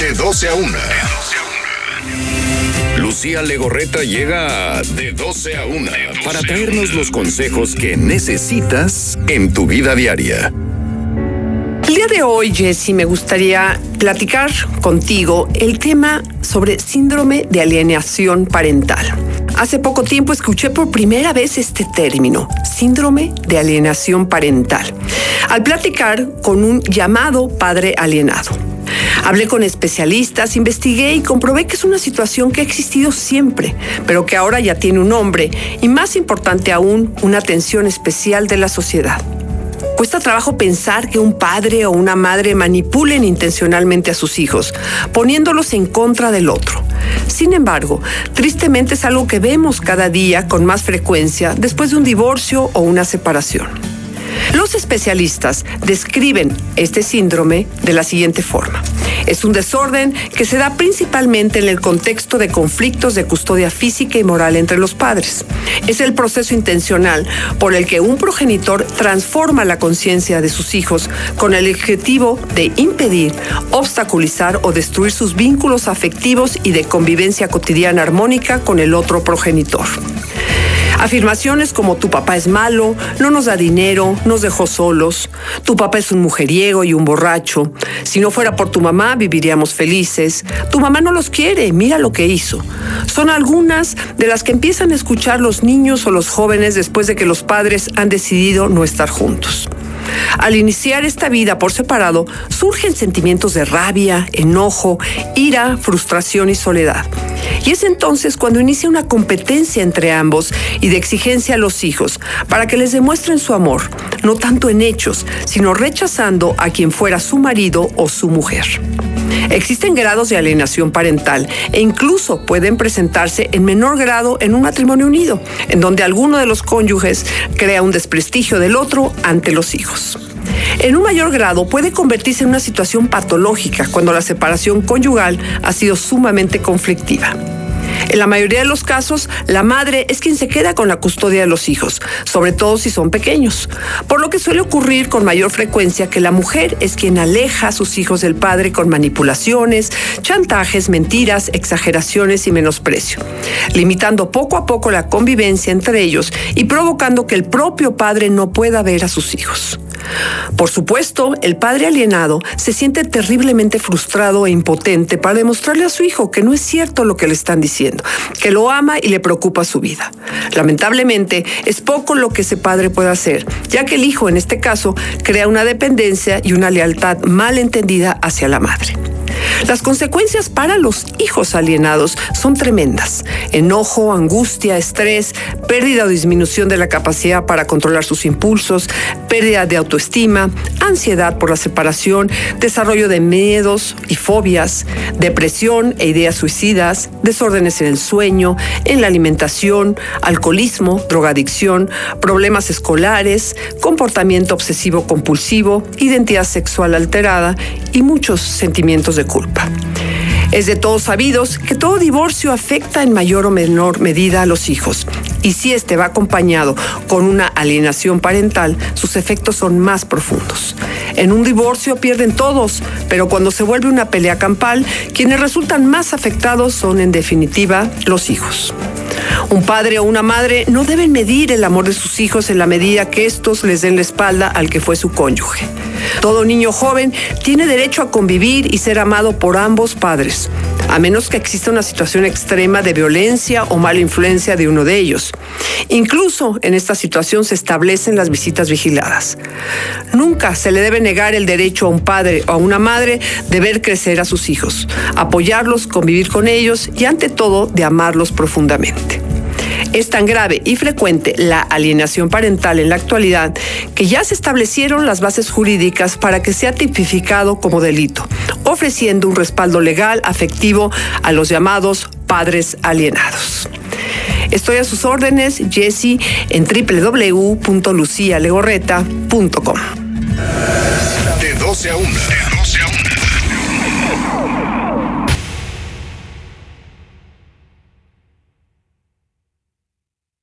De 12 a 1. Lucía Legorreta llega a De 12 a 1 para traernos los consejos que necesitas en tu vida diaria. El día de hoy, Jessy, me gustaría platicar contigo el tema sobre síndrome de alienación parental. Hace poco tiempo escuché por primera vez este término, síndrome de alienación parental, al platicar con un llamado padre alienado. Hablé con especialistas, investigué y comprobé que es una situación que ha existido siempre, pero que ahora ya tiene un nombre y, más importante aún, una atención especial de la sociedad. Cuesta trabajo pensar que un padre o una madre manipulen intencionalmente a sus hijos, poniéndolos en contra del otro. Sin embargo, tristemente es algo que vemos cada día con más frecuencia después de un divorcio o una separación. Los especialistas describen este síndrome de la siguiente forma. Es un desorden que se da principalmente en el contexto de conflictos de custodia física y moral entre los padres. Es el proceso intencional por el que un progenitor transforma la conciencia de sus hijos con el objetivo de impedir, obstaculizar o destruir sus vínculos afectivos y de convivencia cotidiana armónica con el otro progenitor. Afirmaciones como tu papá es malo, no nos da dinero, nos dejó solos, tu papá es un mujeriego y un borracho, si no fuera por tu mamá viviríamos felices, tu mamá no los quiere, mira lo que hizo. Son algunas de las que empiezan a escuchar los niños o los jóvenes después de que los padres han decidido no estar juntos. Al iniciar esta vida por separado, surgen sentimientos de rabia, enojo, ira, frustración y soledad. Y es entonces cuando inicia una competencia entre ambos y de exigencia a los hijos para que les demuestren su amor, no tanto en hechos, sino rechazando a quien fuera su marido o su mujer. Existen grados de alienación parental e incluso pueden presentarse en menor grado en un matrimonio unido, en donde alguno de los cónyuges crea un desprestigio del otro ante los hijos. En un mayor grado puede convertirse en una situación patológica cuando la separación conyugal ha sido sumamente conflictiva. En la mayoría de los casos, la madre es quien se queda con la custodia de los hijos, sobre todo si son pequeños, por lo que suele ocurrir con mayor frecuencia que la mujer es quien aleja a sus hijos del padre con manipulaciones, chantajes, mentiras, exageraciones y menosprecio, limitando poco a poco la convivencia entre ellos y provocando que el propio padre no pueda ver a sus hijos. Por supuesto, el padre alienado se siente terriblemente frustrado e impotente para demostrarle a su hijo que no es cierto lo que le están diciendo, que lo ama y le preocupa su vida. Lamentablemente, es poco lo que ese padre puede hacer, ya que el hijo, en este caso, crea una dependencia y una lealtad mal entendida hacia la madre. Las consecuencias para los hijos alienados son tremendas. Enojo, angustia, estrés, pérdida o disminución de la capacidad para controlar sus impulsos, pérdida de autoestima, ansiedad por la separación, desarrollo de miedos y fobias, depresión e ideas suicidas, desórdenes en el sueño, en la alimentación, alcoholismo, drogadicción, problemas escolares, comportamiento obsesivo-compulsivo, identidad sexual alterada y muchos sentimientos de culpa. Es de todos sabidos que todo divorcio afecta en mayor o menor medida a los hijos. Y si este va acompañado con una alienación parental, sus efectos son más profundos. En un divorcio pierden todos, pero cuando se vuelve una pelea campal, quienes resultan más afectados son, en definitiva, los hijos. Un padre o una madre no deben medir el amor de sus hijos en la medida que estos les den la espalda al que fue su cónyuge. Todo niño joven tiene derecho a convivir y ser amado por ambos padres, a menos que exista una situación extrema de violencia o mala influencia de uno de ellos. Incluso en esta situación se establecen las visitas vigiladas. Nunca se le debe negar el derecho a un padre o a una madre de ver crecer a sus hijos, apoyarlos, convivir con ellos y, ante todo, de amarlos profundamente. Es tan grave y frecuente la alienación parental en la actualidad que ya se establecieron las bases jurídicas para que sea tipificado como delito, ofreciendo un respaldo legal afectivo a los llamados padres alienados. Estoy a sus órdenes, Jessy, en www.lucialegorreta.com. De 12 a 1.